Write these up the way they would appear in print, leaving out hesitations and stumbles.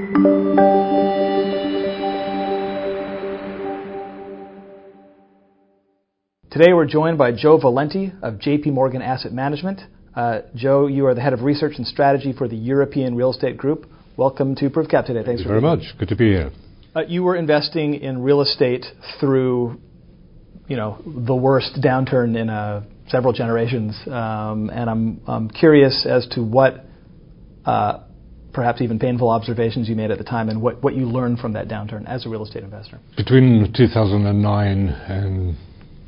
Today we're joined by Joe Valenti of JP Morgan Asset Management. Joe, you are the head of research and strategy for the European Real Estate Group. Welcome to ProvCap today. Thank you very much. Good to be here. You were investing in real estate through, the worst downturn in several generations, and I'm curious as to what, perhaps even painful observations you made at the time, and what you learned from that downturn as a real estate investor. Between 2009 and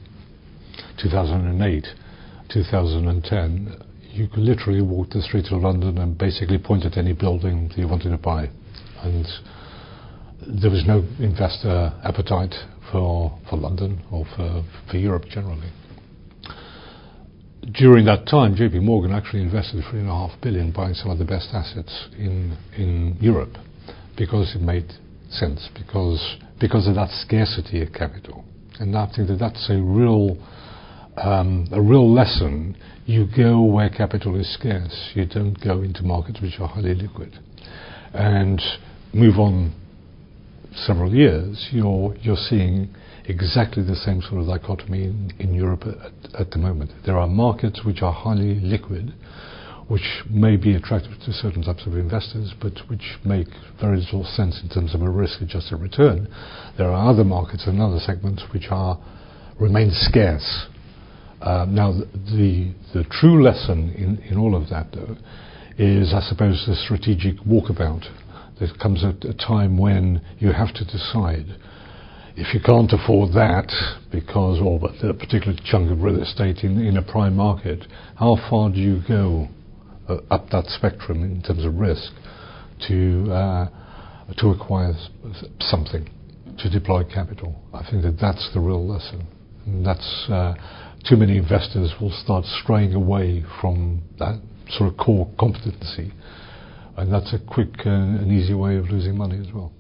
2008, 2010, you could literally walk the streets of London and basically point at any building that you wanted to buy, and there was no investor appetite for London or for Europe generally. During that time, JP Morgan actually invested $3.5 billion buying some of the best assets in Europe, because it made sense, because of that scarcity of capital. And I think that's a real lesson. You go where capital is scarce. You don't go into markets which are highly liquid. And move on several years, you're seeing exactly the same sort of dichotomy in Europe at the moment. There are markets which are highly liquid, which may be attractive to certain types of investors, but which make very little sense in terms of a risk-adjusted return. There are other markets and other segments which remain scarce. Now, the true lesson in all of that, though, is, I suppose, the strategic walkabout. There comes a time when you have to decide, if you can't afford that, or a particular chunk of real estate in a prime market, how far do you go up that spectrum in terms of risk to acquire something, to deploy capital? I think that's the real lesson. And that's too many investors will start straying away from that sort of core competency, and that's a quick and easy way of losing money as well.